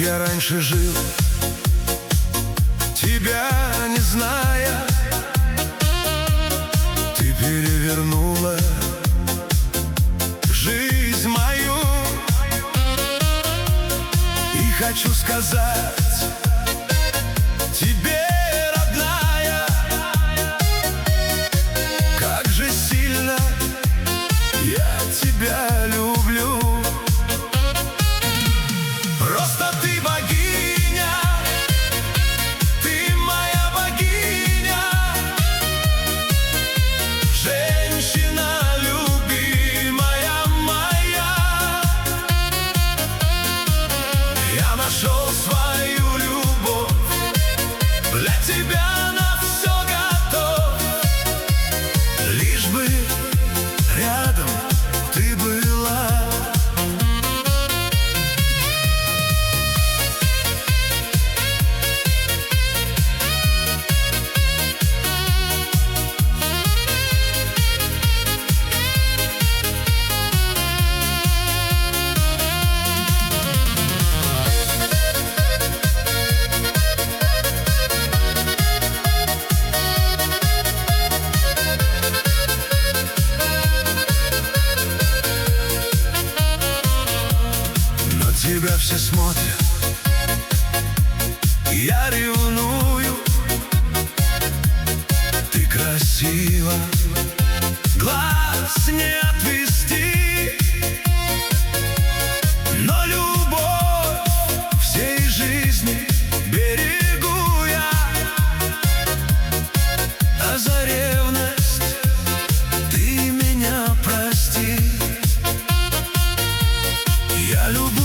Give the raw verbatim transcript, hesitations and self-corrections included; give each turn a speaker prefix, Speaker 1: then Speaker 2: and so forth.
Speaker 1: я раньше жил, тебя не зная. Ты перевернула жизнь мою. И хочу сказать тебе, родная, как же сильно я тебя люблю. Просто ты богиня, ты моя богиня, женщина любимая моя. Я нашел свою любовь, для тебя на все готов, лишь бы рядом ты была. Тебя все смотрят, я ревную. Ты красива, глаз не отвести, но любовь всей жизни берегу я. А за ревность ты меня прости. Я люблю